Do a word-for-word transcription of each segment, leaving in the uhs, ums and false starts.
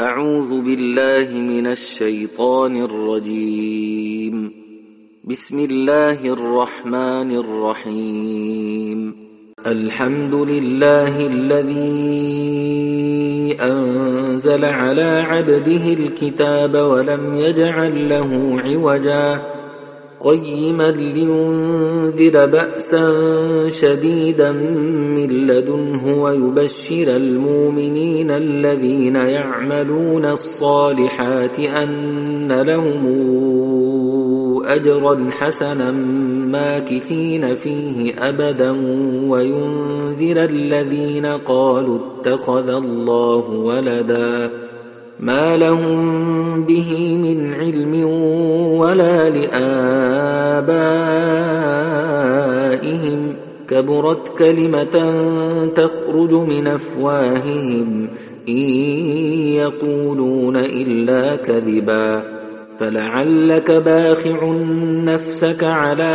أعوذ بالله من الشيطان الرجيم. بسم الله الرحمن الرحيم. الحمد لله الذي أنزل على عبده الكتاب ولم يجعل له عوجا قيما لينذر بأسا شديدا من لدنه ويبشر المؤمنين الذين يعملون الصالحات أن لهم أجرا حسنا ماكثين فيه أبدا وينذر الذين قالوا اتخذ الله ولدا ما لهم به من علم ولا لآبائهم كبرت كلمة تخرج من أفواههم إن يقولون إلا كذبا فلعلك باخع نفسك على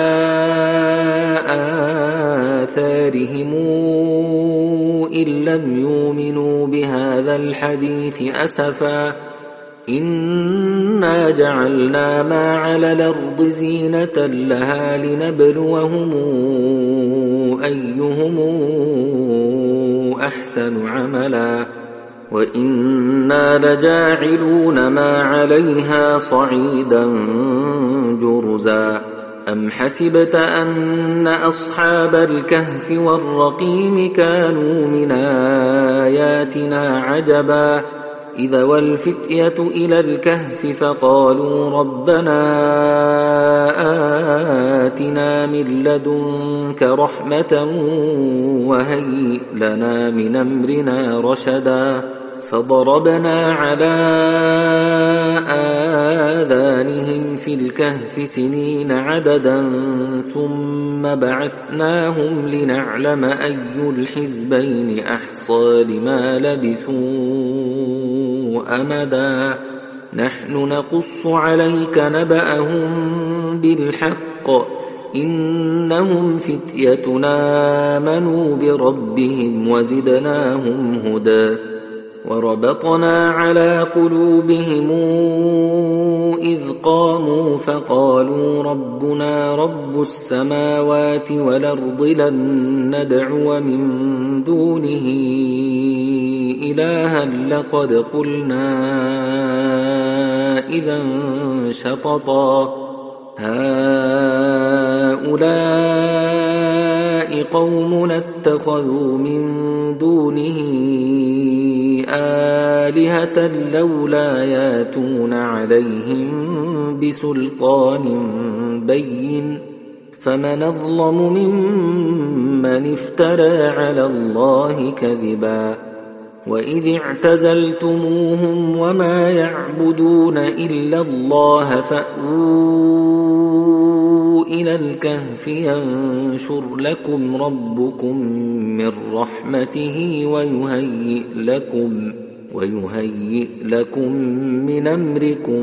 آثارهم إن لم يؤمنوا بهذا الحديث أسفا إنا جعلنا ما على الأرض زينة لها لنبلوهم أيهم أحسن عملا وإنا لجاعلون ما عليها صعيدا جرزا أم حسبت أن أصحاب الكهف والرقيم كانوا من آياتنا عجبا إذا والفتية إلى الكهف فقالوا ربنا آتنا من لدنك رحمة وهيئ لنا من أمرنا رشدا فضربنا على آذانهم في الكهف سنين عددا ثم بعثناهم لنعلم أي الحزبين أحصى لما لبثوا أمدا نحن نقص عليك نبأهم بالحق إنهم فتيتنا آمنوا بربهم وزدناهم هدى وربطنا على قلوبهم إذ قاموا فقالوا ربنا رب السماوات والأرض لن ندعو من دونه إلها لقد قلنا إذا شططا هؤلاء قومنا اتخذوا من دونه آلهة لولا ياتون عليهم بسلطان بين فمن أظلم ممن افترى على الله كذبا وإذ اعتزلتموهم وما يعبدون إلا الله فأووا إلى الكهف ينشر لكم ربكم من رحمته ويهيئ لكم ويهيئ لكم من أمركم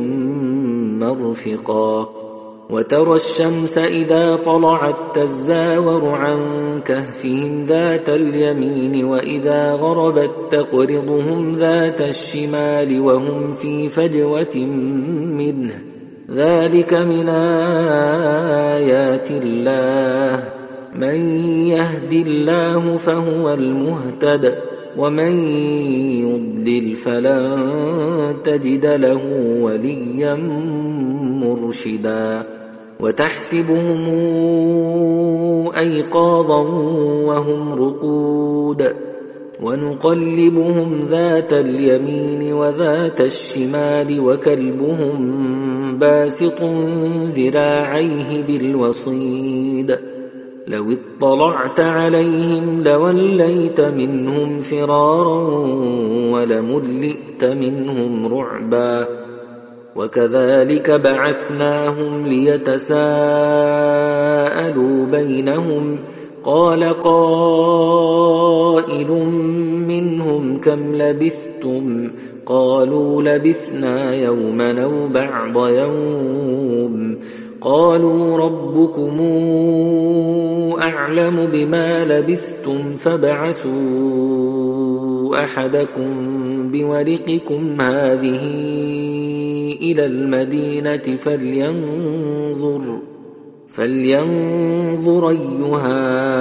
مرفقا وترى الشمس إذا طلعت تزاور عن كهفهم ذات اليمين وإذا غربت تقرضهم ذات الشمال وهم في فجوة منه ذلك من آيات الله من يهد الله فهو المهتد ومن يضلل فلن تجد له وليا مرشدا وتحسبهم أيقاظا وهم رقود ونقلبهم ذات اليمين وذات الشمال وكلبهم باسط ذراعيه بالوصيد لو اطلعت عليهم لوليت منهم فرارا ولملئت منهم رعبا وكذلك بعثناهم ليتساءلوا بينهم قال قائل منهم كم لبثتم قالوا لبثنا يوما أو بعض يوم قالوا ربكم أعلم بما لبثتم فابعثوا أحدكم بورقكم هذه إلى المدينة فلينظر فلينظر أيها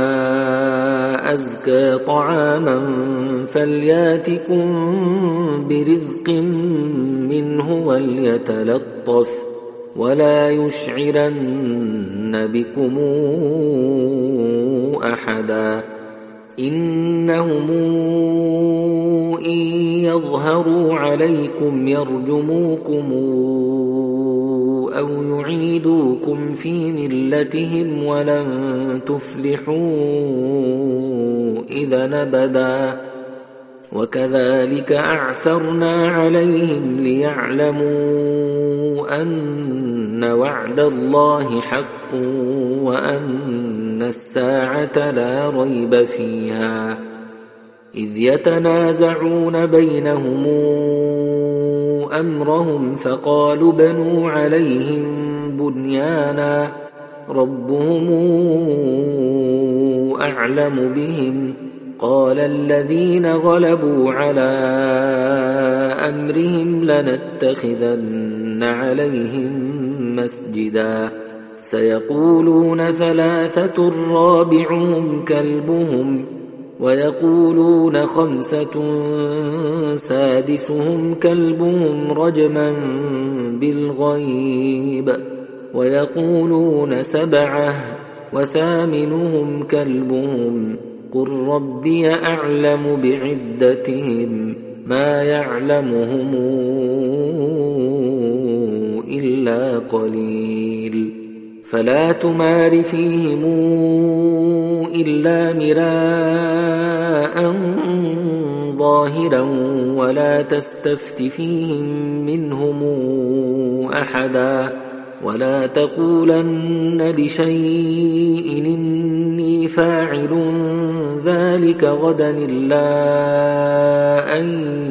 أزكى طعاما فلياتكم برزق منه وليتلطف ولا يشعرن بكم أحدا إنهم إن يظهروا عليكم يرجموكم أو يعيدوكم في ملتهم ولن تفلحوا إذا أبدا وكذلك أعثرنا عليهم ليعلموا أن وعد الله حق وأن الساعة لا ريب فيها إذ يتنازعون بينهم أمرهم فقالوا بنوا عليهم بنيانا ربهم أعلم بهم قال الذين غلبوا على أمرهم لنتخذن عليهم مسجدا سيقولون ثلاثة رابعهم كلبهم ويقولون خمسة سادسهم كلبهم رجما بالغيب ويقولون سبعة وثامنهم كلبهم قل ربي أعلم بعدتهم ما يعلمهم إلا قليل فلا تمار فيهم إلا مراء ظاهرا ولا تستفت فيهم منهم أحدا ولا تقولن لشيء إني فاعل ذلك غدا إلا أن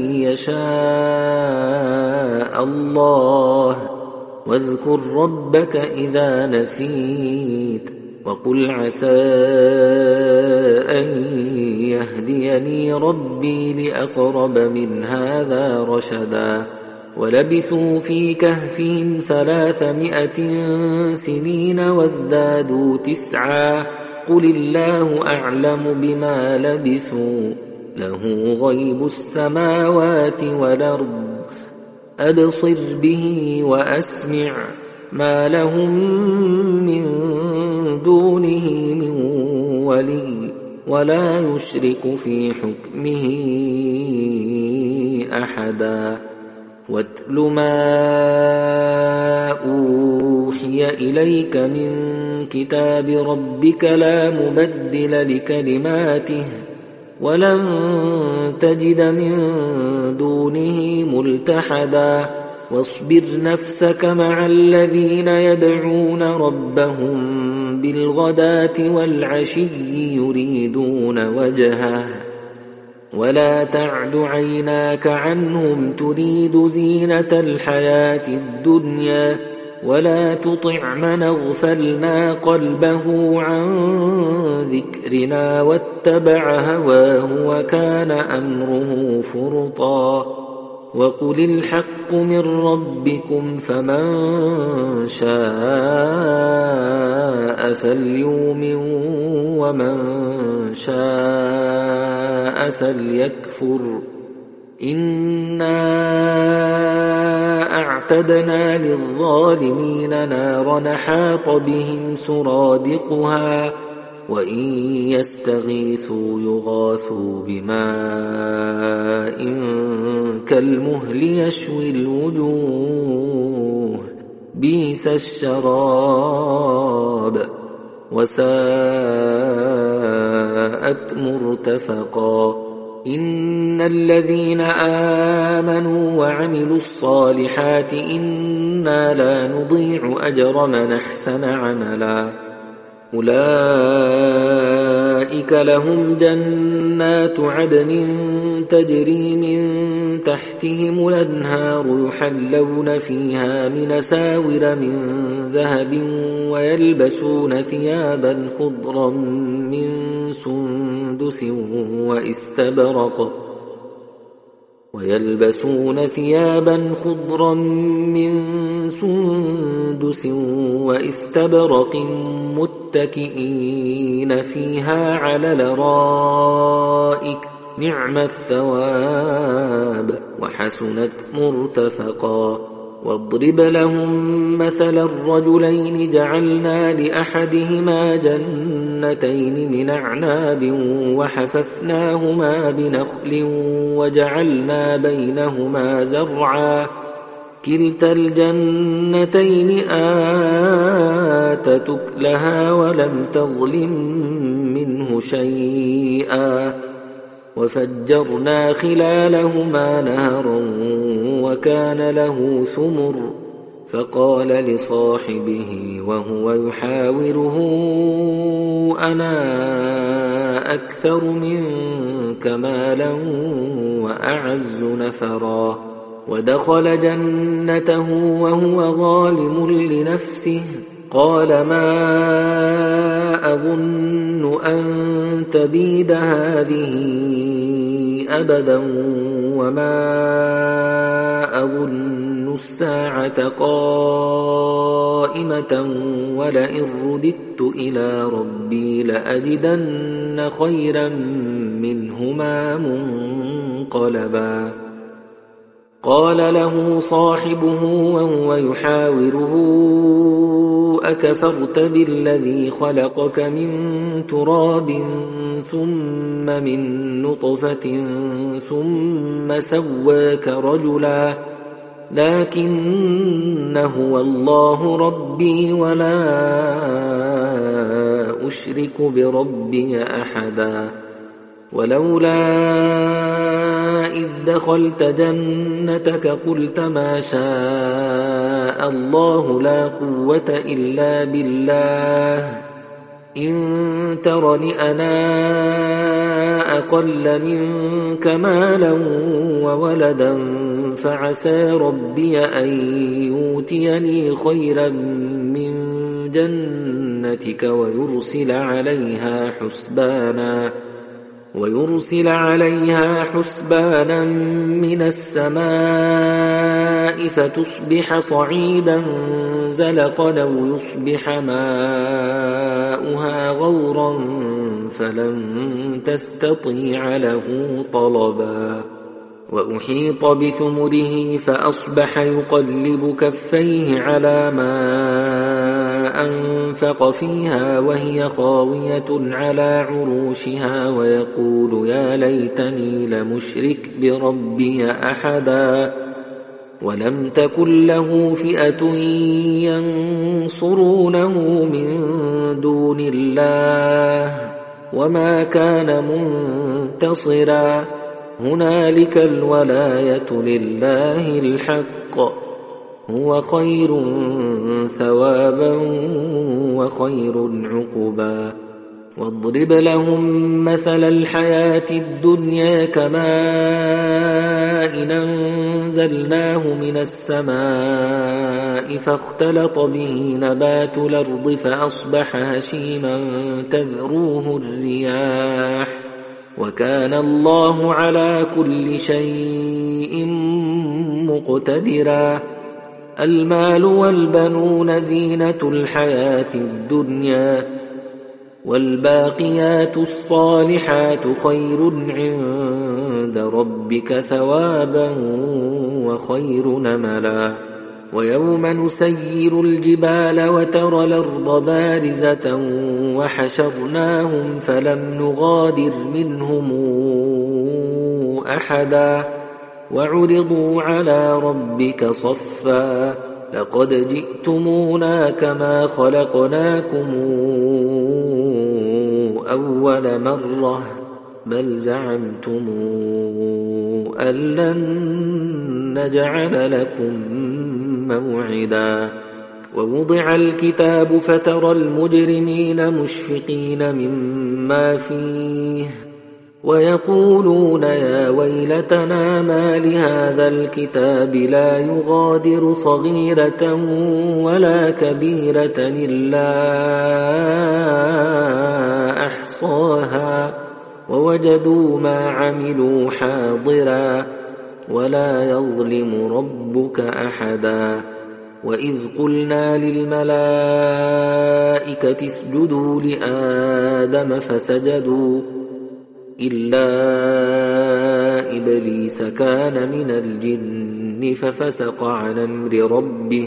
يشاء الله واذكر ربك إذا نسيت وقل عسى أن يهديني ربي لأقرب من هذا رشدا ولبثوا في كهفهم ثلاثمائة سنين وازدادوا تسعا قل الله أعلم بما لبثوا له غيب السماوات والأرض أبصر به وأسمع ما لهم من دونه من ولي ولا يشرك في حكمه أحدا واتل ما أوحي إليك من كتاب ربك لا مبدل لكلماته ولن تجد من دونه ملتحدا واصبر نفسك مع الذين يدعون ربهم بالغداة والعشي يريدون وجهه ولا تعد عيناك عنهم تريد زينة الحياة الدنيا ولا تطع من اغفلنا قلبه عن ذكرنا واتبع هواه وكان أمره فرطا وقل الحق من ربكم فمن شاء فليؤمن ومن شاء فليكفر إنا أعتدنا للظالمين نارا حاط بهم سرادقها وإن يستغيثوا يغاثوا بماء كالمهل يشوي الوجوه بئس الشراب وساءت مرتفقا إن الذين آمنوا وعملوا الصالحات إنا لا نضيع أجر من أحسن عملا أولئك لهم جنات عدن تجري من تحتهم الأنهار يحلون فيها من أساور من ذهب ويلبسون ثيابا خضرا من سندس واستبرق ويلبسون ثيابا خضرا من سندس واستبرق متكئين فيها على الارائك نعم الثواب وحسنت مرتفقا. واضرب لهم مثل الرجلين جعلنا لأحدهما جنتين من أعناب وحففناهما بنخل وجعلنا بينهما زرعا كلتا الجنتين آتت أكلها ولم تظلم منه شيئا وفجرنا خلالهما نهرا وكان له ثمر فقال لصاحبه وهو يحاوره أنا أكثر منك مالا وأعز نفرا. ودخل جنته وهو ظالم لنفسه قال ما أظن أن تبيد هذه أبدا وما أظن الساعة قائمة ولئن رددت إلى ربي لأجدن خيرا منهما منقلبا. قال له صاحبه وهو يحاوره أكفرت بالذي خلقك من تراب ثم من نطفة ثم سواك رجلا لكن هو الله ربي ولا أشرك بربي أحدا. ولولا إذ دخلت جنتك قلت ما شاء الله لا قوة إلا بالله إن ترني أنا أقل منك مالا وولدا فعسى ربي أن يؤتيني خيرا من جنتك ويرسل عليها حسبانا ويرسل عليها حسبانا من السماء فتصبح صعيدا زلقا أو يصبح ماؤها غورا فلن تستطيع له طلبا. وأحيط بثمره فأصبح يقلب كفيه على ما أنفق فيها وهي خاوية على عروشها ويقول يا ليتني لمشرك بربي أحدا. ولم تكن له فئة ينصرونه من دون الله وما كان منتصرا. هنالك الولاية لله الحق هو خير ثوابا وخير عقبا. واضرب لهم مثل الحياة الدنيا كماء أنزلناه من السماء فاختلط به نبات الأرض فأصبح هشيما تذروه الرياح وكان الله على كل شيء مقتدرا. المال والبنون زينة الحياة الدنيا والباقيات الصالحات خير عند ربك ثوابا وخير نملا. ويوم نسير الجبال وترى الأرض بارزة وحشرناهم فلم نغادر منهم أحدا وعرضوا على ربك صفا لقد جئتمونا كما خلقناكم أول مرة بل زعمتم أن لن نجعل لكم موعدا. ووضع الكتاب فترى المجرمين مشفقين مما فيه ويقولون يا ويلتنا ما لهذا الكتاب لا يغادر صغيرة ولا كبيرة إلا أحصاها ووجدوا ما عملوا حاضرا ولا يظلم ربك أحدا وإذ قلنا للملائكة اسجدوا لآدم فسجدوا إلا إبليس كان من الجن ففسق عن أمر ربه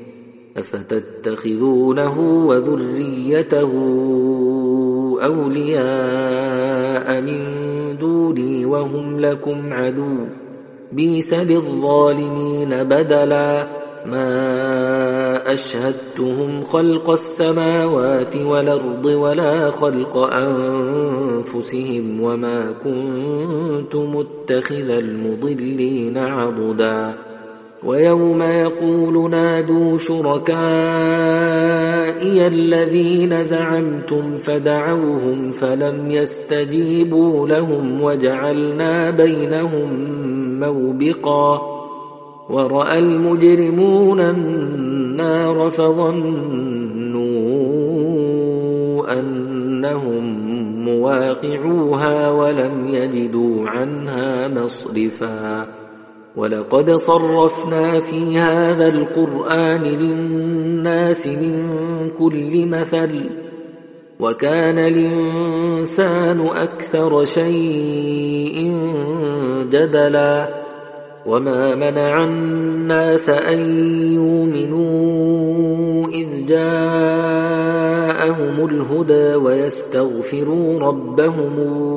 أفتتخذونه وذريته أولياء من دوني وهم لكم عدو بئس للظالمين بدلا ما أشهدتهم خلق السماوات والأرض ولا خلق أنفسهم وما كنت متخذ المضلين عضدا ويوم يقول نادوا شركائي الذين زعمتم فدعوهم فلم يستجيبوا لهم وجعلنا بينهم موبقا ورأى المجرمون النار فظنوا أنهم مواقعوها ولم يجدوا عنها مصرفا ولقد صرفنا في هذا القرآن للناس من كل مثل وكان الإنسان أكثر شيء جدلا وما منع الناس أن يؤمنوا إذ جاءهم الهدى ويستغفروا ربهم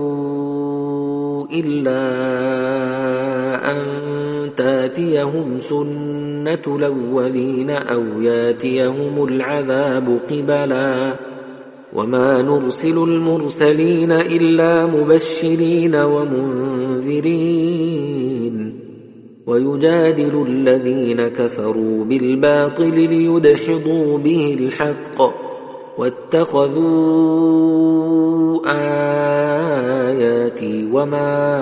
إلا أن تاتيهم سنة الأولين أو ياتيهم العذاب قبلا وما نرسل المرسلين إلا مبشرين ومنذرين ويجادل الذين كفروا بالباطل ليدحضوا به الحق واتخذوا آياتي وما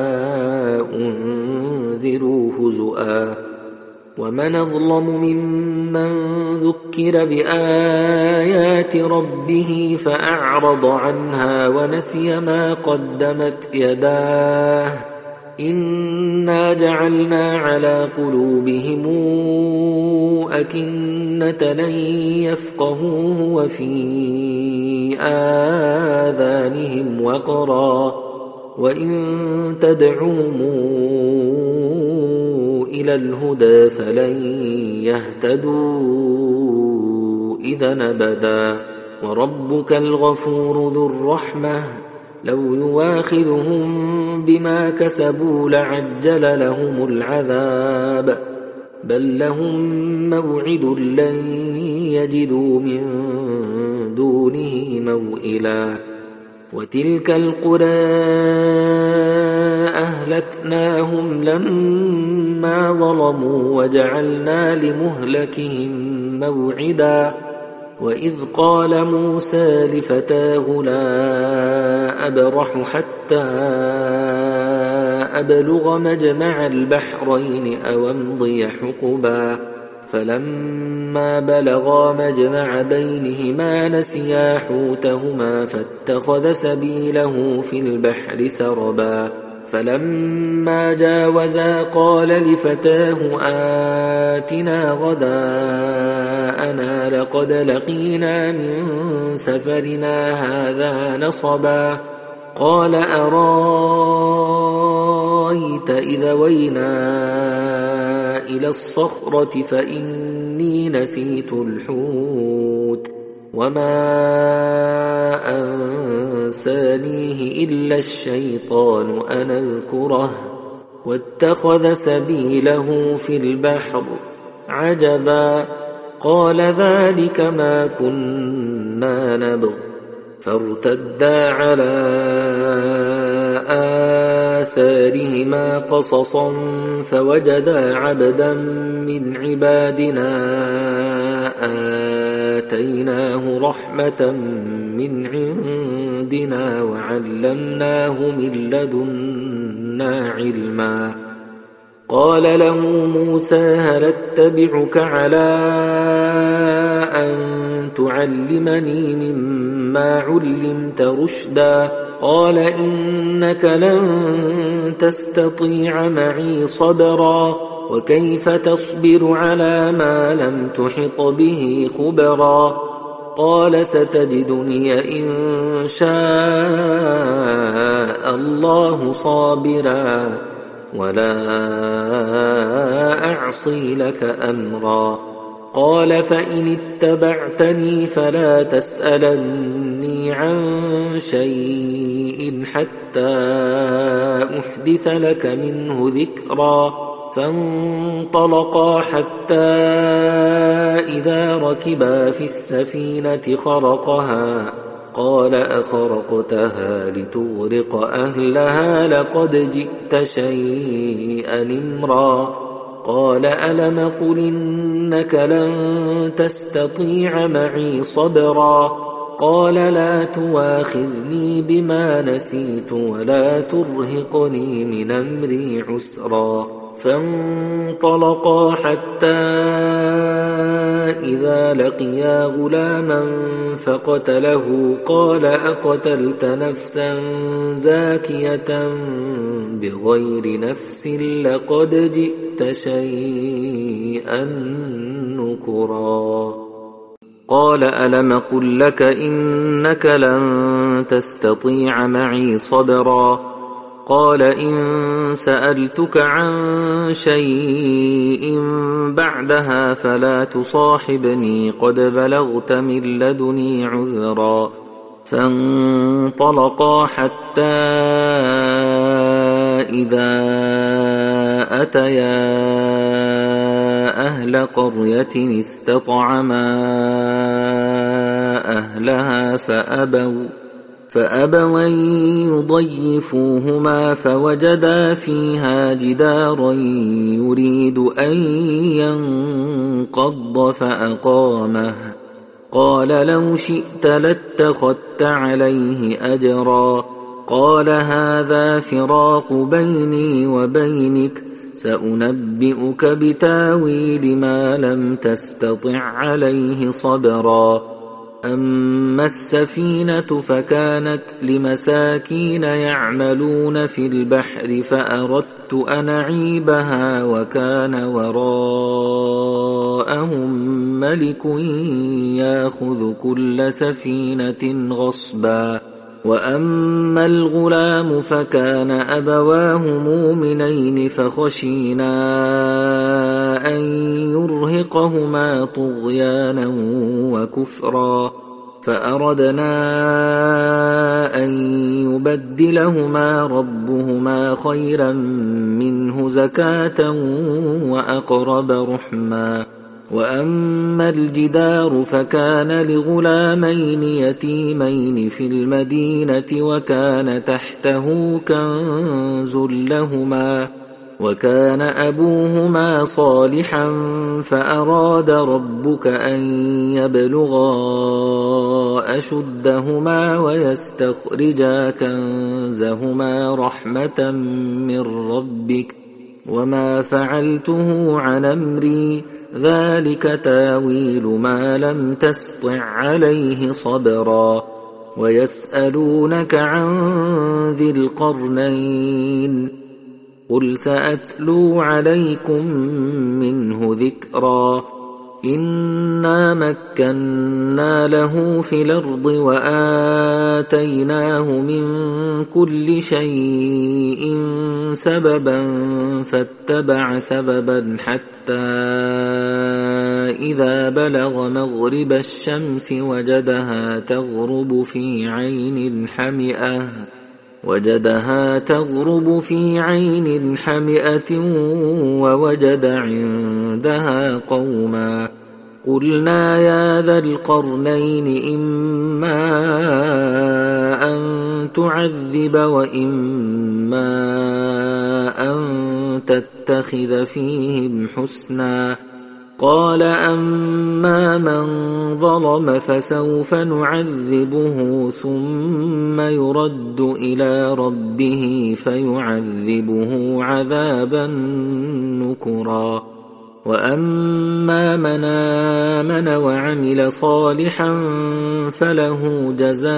أنذروا هزؤا ومن أظلم ممن ذكر بآيات ربه فأعرض عنها ونسي ما قدمت يداه إنا جعلنا على قلوبهم أكنة لن يفقهوه وفي آذانهم وقرا وإن تدعوهم إلى الهدى فلن يهتدوا إذا أبدا وربك الغفور ذو الرحمة لو يواخذهم بما كسبوا لعجل لهم العذاب بل لهم موعد لن يجدوا من دونه موئلا وتلك القرى أهلكناهم لما ظلموا وجعلنا لمهلكهم موعدا وإذ قال موسى لفتاه لا أبرح حتى أبلغ مجمع البحرين أو أمضي حقبا فلما بلغا مجمع بينهما نسيا حوتهما فاتخذ سبيله في البحر سربا فلما جاوزا قال لفتاه آتنا غداءنا لقد لقينا من سفرنا هذا نصبا قال أرايت إذا وينا إلى الصخرة فإني نسيت الحوت وما أنسانيه إلا الشيطان أن أذكره واتخذ سبيله في البحر عجبا قال ذلك ما كنا نبغ فارتدا على آثارهما قصصا فوجدا عبدا من عبادنا آتيناه رحمة من عندنا وعلمناه من لدنا علما قال له موسى هل اتبعك على أن تعلمني مما علمت رشدا قال إنك لن تستطيع معي صبرا وكيف تصبر على ما لم تحط به خبرا قال ستجدني إن شاء الله صابرا ولا أعصي لك أمرا قال فإن اتبعتني فلا تسألني عن شيء حتى أحدث لك منه ذكرا فانطلقا حتى إذا ركبا في السفينة خرقها قال أخرقتها لتغرق أهلها لقد جئت شيئا إمرا قال ألم قل إنك لن تستطيع معي صبرا قال لا تواخذني بما نسيت ولا ترهقني من أمري عسرا فانطلقا حتى إذا لقيا غلاما فقتله قال أقتلت نفسا زاكية بغير نفس لقد جئت شيئا نكرا قال ألم قل لك إنك لن تستطيع معي صبرا قال إن سألتك عن شيء بعدها فلا تصاحبني قد بلغت من لدني عذرا فانطلقا حتى إذا أتيا أهل قرية استطعما أهلها فأبوا فأبوا يضيفوهما فوجدا فيها جدارا يريد أن ينقض فأقامه قال لو شئت لاتخذت عليه أجرا قال هذا فراق بيني وبينك سأنبئك بتاويل ما لم تستطع عليه صبرا أما السفينة فكانت لمساكين يعملون في البحر فأردت أن أعيبها وكان وراءهم ملك يأخذ كل سفينة غصبا وأما الغلام فكان أبواه مؤمنين فخشينا أن يرهقهما طغيانا وكفرا فأردنا أن يبدلهما ربهما خيرا منه زكاة وأقرب رحما وأما الجدار فكان لغلامين يتيمين في المدينة وكان تحته كنز لهما وكان أبوهما صالحا فأراد ربك أن يبلغا أشدهما ويستخرجا كنزهما رحمة من ربك وما فعلته عن أمري ذلك تاويل ما لم تسطع عليه صبرا ويسألونك عن ذي القرنين قل سأتلو عليكم منه ذكرا إنا مكنا له في الأرض وآتيناه من كل شيء سببا فاتبع سببا حتى إذا بلغ مغرب الشمس وجدها تغرب في عين حمئة وجدها تغرب في عين حمئة ووجد عندها قوما قلنا يا ذا القرنين إما أن تعذب وإما أن تتخذ فيهم حسنا قال أما من ظلم فسوف نعذبه ثم يرد إلى ربه فيعذبه عذابا نكرا وأما من آمن وعمل صالحا فله جزاء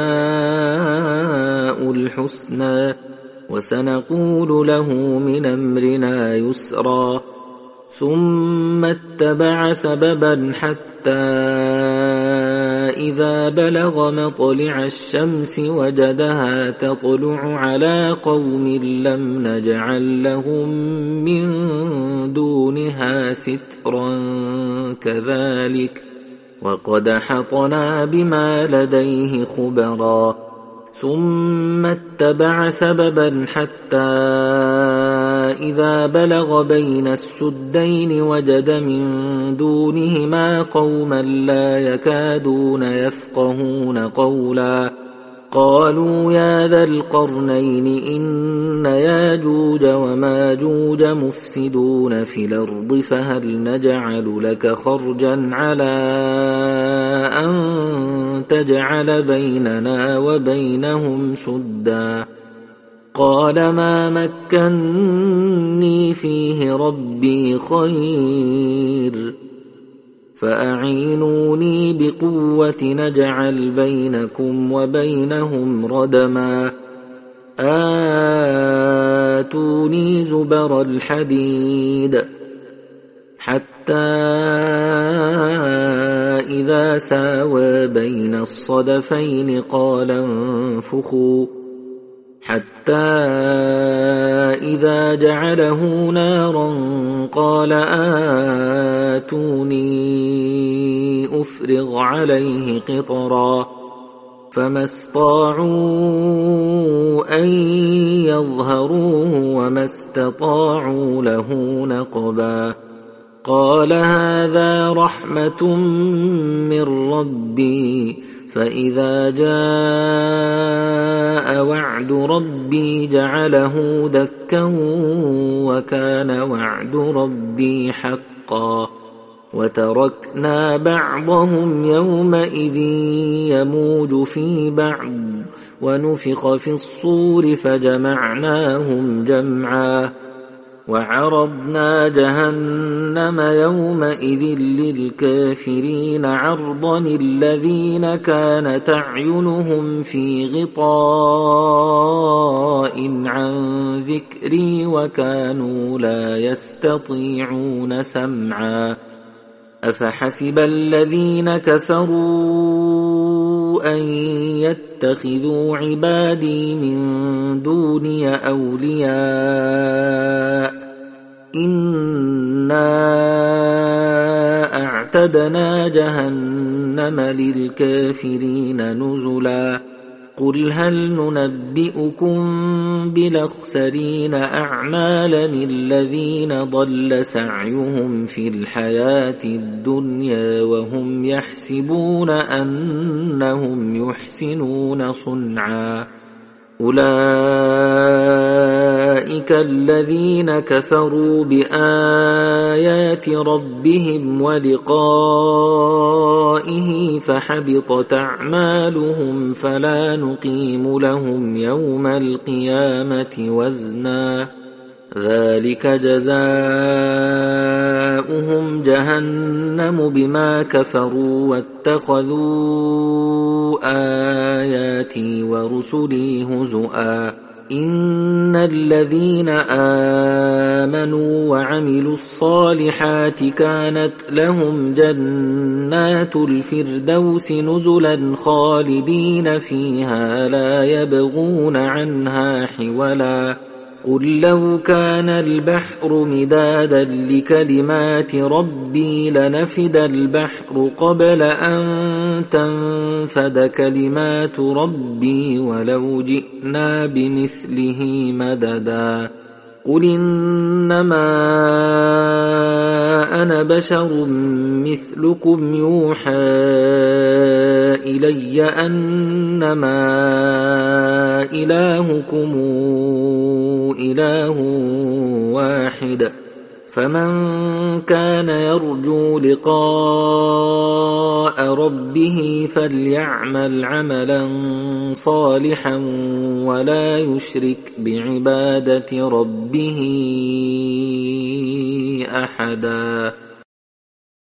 الحسنى وسنقول له من أمرنا يسرا ثم اتبع سببا حتى إذا بلغ مطلع الشمس وجدها تطلع على قوم لم نجعل لهم من دونها سترا كذلك وقد حطنا بما لديه خبرا ثم اتبع سببا حتى إذا بلغ بين السدين وجد من دونهما قوما لا يكادون يفقهون قولا قالوا يا ذا القرنين إن ياجوج وماجوج مفسدون في الأرض فهل نجعل لك خرجا على أن تجعل بيننا وبينهم سدا قال ما مكنني فيه ربي خير فأعينوني بقوة نجعل بينكم وبينهم ردما آتوني زبر الحديد حتى إذا ساوى بين الصدفين قال انفخوا حتى إذا جعله نارا قال آتوني أفرغ عليه قطرا فما استطاعوا أن يظهروه وما استطاعوا له نقبا قال هذا رحمة من ربي فإذا جاء وعد ربي جعله دكا وكان وعد ربي حقا وتركنا بعضهم يومئذ يموج في بعض ونفخ في الصور فجمعناهم جمعا وعرضنا جهنم يومئذ للكافرين عرضا الذين كانت أعينهم في غطاء عن ذكري وكانوا لا يستطيعون سمعا أفحسب الذين كفروا أن يتخذوا عبادي من دوني أولياء إنا أعتدنا جهنم للكافرين نزلا قل هل ننبئكم بالأخسرين أعمالا الذين ضل سعيهم في الحياة الدنيا وهم يحسبون أنهم يحسنون صنعا أولئك الذين كفروا بآيات ربهم ولقائه فحبطت أعمالهم فلا نقيم لهم يوم القيامة وزنا ذلك جزاؤهم جهنم بما كفروا واتخذوا آياتي ورسلي هزؤا إن الذين آمنوا وعملوا الصالحات كانت لهم جنات الفردوس نزلا خالدين فيها لا يبغون عنها حولا قل لو كان البحر مدادا لكلمات ربي لنفد البحر قبل أن تنفد كلمات ربي ولو جئنا بمثله مددا قل إنما أنا بشر مثلكم يوحى إلي أنما إلهكم إله واحد فمن كان يرجو لقاء ربه فليعمل عملا صالحا ولا يشرك بعبادة ربه أحدا.